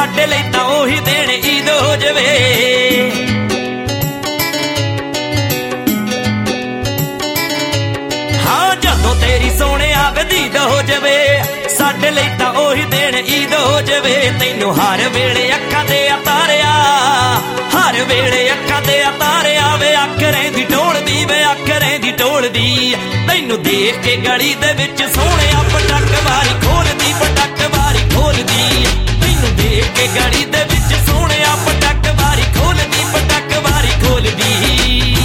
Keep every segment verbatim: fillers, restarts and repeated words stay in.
ਸਾਡੇ ਲਈ ਤਾਂ ਉਹੀ ਦਿਨ ਈਦ ਹੋ ਜਾਵੇ। ਹਾਂ ਜਦੋਂ ਤੇਰੀ ਸੋਹਣਿਆ ਵਦੀਦ ਹੋ ਜਾਵੇ, ਸਾਡੇ ਲਈ ਤਾਂ ਉਹੀ ਦਿਨ ਈਦ ਹੋ ਜਾਵੇ। ਤੈਨੂੰ ਹਰ ਵੇਲੇ ਅੱਖਾਂ ਤੇ ਉਤਾਰਿਆ, ਹਰ ਵੇਲੇ ਅੱਖਾਂ ਤੇ ਉਤਾਰਿਆ ਵੇ ਅੱਖ ਰਹਿੰਦੀ ਢੋਲਦੀ, ਵੇ ਅੱਖ ਰਹਿੰਦੀ ਢੋਲਦੀ। ਤੈਨੂੰ ਦੇਖ ਕੇ ਗਲੀ ਦੇ ਵਿੱਚ ਸੋਹਣਿਆ ਪਟਕ ਵਾਰੀ ਖੋਲਦੀ, ਪਟਕ ਵਾਰੀ ਖੋਲਦੀ। ਤੈਨੂੰ ਦੇਖ ਕੇ ਗਲੀ ਦੇ ਵਿੱਚ ਸੋਹਣਿਆ ਪਟਕ ਵਾਰੀ ਖੋਲਦੀ, ਪਟਕ ਵਾਰੀ ਖੋਲਦੀ।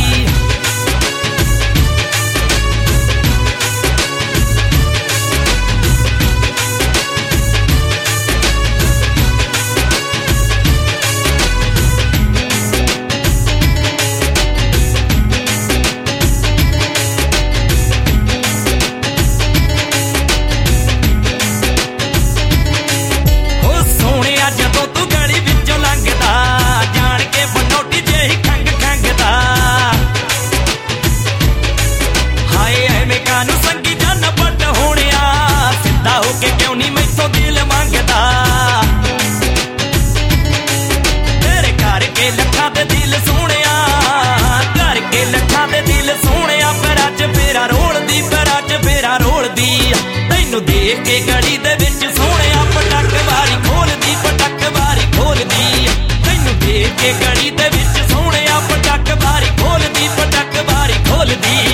ਤੈਨੂੰ ਦੇਖ ਕੇ ਗਲੀ ਦੇ ਵਿੱਚ ਸੋਹਣਿਆ ਪਟਕ ਵਾਰੀ ਖੋਲਦੀ, ਪਟਕ ਵਾਰੀ ਖੋਲਦੀ। ਤੈਨੂੰ ਦੇਖ ਕੇ ਗਲੀ ਦੇ ਵਿੱਚ ਸੋਹਣਿਆ ਪਟਕ ਵਾਰੀ ਖੋਲਦੀ, ਪਟਕ ਵਾਰੀ ਖੋਲਦੀ।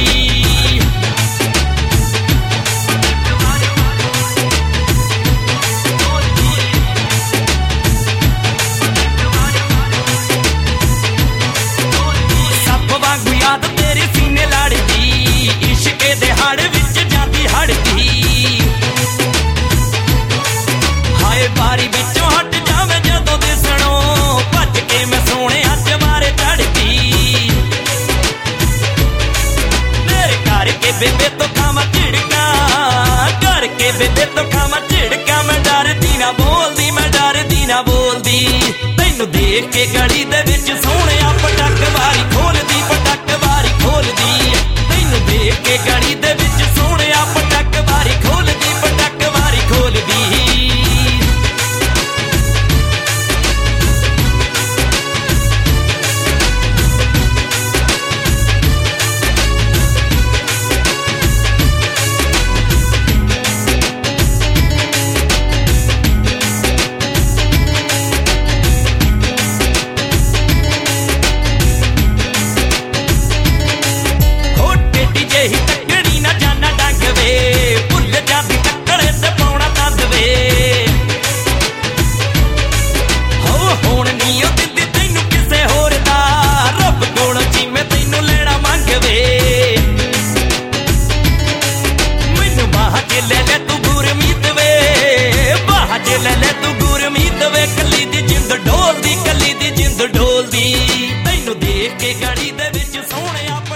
ਸੱਪ ਵਾਂਗੂ ਯਾਦ ਤੇਰੇ ਸੀਨੇ ਲੜਦੀ, ਇਸ਼ਕੇ ਦੇ ਹੜ ਵਿੱਚ ਜਾਂਦੀ ਹੜਦੀ। ਬਾਰੀ ਵਿੱਚੋਂ ਹਟ ਜਾਵੇਂ ਜਦੋਂ ਦਿਸਣੋਂ, ਭੱਜ ਕੇ ਮੈਂ ਸੋਹਣਿਆ ਚਵਾਰੇ ਚੜਦੀ। ਮੇਰੇ ਕਰਕੇ ਬੇਬੇ ਤੋਂ ਖਾਵਾਂ ਝਿੜਕਾਂ, ਕਰਕੇ ਬੇਬੇ ਤੋਂ ਖਾਵਾਂ ਝਿੜਕਾਂ। ਮੈਂ ਡਰਦੀ ਨਾ ਬੋਲਦੀ, ਮੈਂ ਡਰਦੀ ਨਾ ਬੋਲਦੀ। ਤੈਨੂੰ ਦੇਖ ਕੇ ਗਲੀ ਦੇ ਵਿੱਚ ਸੋਹਣਿਆ ਪਟਕ ਵਾਰੀ ਖੋਲਦੀ, ਪਟਕ ਵਾਰੀ ਖੋਲਦੀ। ਤੈਨੂੰ ਦੇਖ ਕੇ ਗਲੀ ਦੇ ਵਿੱਚ ਸੋਹਣਿਆ ਪਟਕ ਵਾਰੀ ਖੋਲਦੀ, ਪਟਕ ਵਾਰੀ ਖੋਲਦੀ। ਲੈ ਲੈ ਤੂੰ ਗੁਰਮੀਤ ਵੇ, ਕੱਲੀ ਦੀ ਜਿੰਦ ਢੋਲਦੀ, ਕੱਲੀ ਦੀ ਜਿੰਦ ਢੋਲਦੀ। ਤੈਨੂੰ ਦੇਖ ਕੇ ਗਲੀ ਦੇ ਵਿੱਚ ਸੋਹਣਿਆ